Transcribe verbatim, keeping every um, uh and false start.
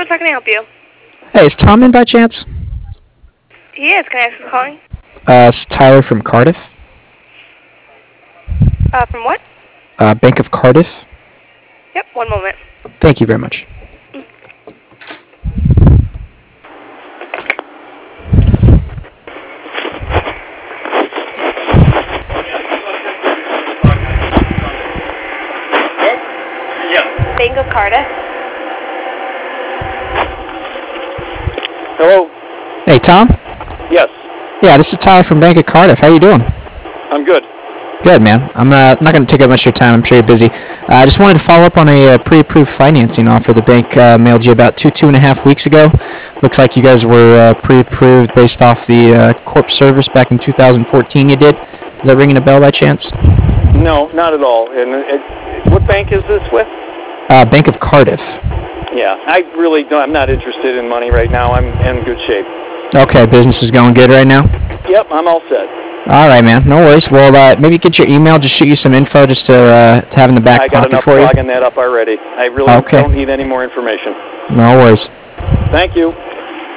Insurance, how can I help you? Hey, is Tom in by chance? He is. Can I ask who's calling? Uh, it's Tyler from Cardiff. Uh, from what? Uh, Bank of Cardiff. Yep, one moment. Thank you very much. Bank of Cardiff. Hello? Hey, Tom? Yes, Yeah, this is Tyler from Bank of Cardiff. How you doing? I'm good. Good, man. I'm uh, not going to take up much of your time. I'm sure you're busy. Uh, I just wanted to follow up on a uh, pre-approved financing offer the bank uh, mailed you about two, two and a half weeks ago. Looks like you guys were uh, pre-approved based off the uh, Corp service back in two thousand fourteen you did. Is that ringing a bell by chance? No, not at all. And it, what bank is this with? Uh, Bank of Cardiff. Yeah, I really don't. I'm not interested in money right now. I'm in good shape. Okay, business is going good right now? Yep, I'm all set. All right, man. No worries. Well, uh, maybe get your email. Just shoot you some info just to, uh, to have in the back I got pocket enough for you. clogging that up already. I really Okay. don't need any more information. No worries. Thank you.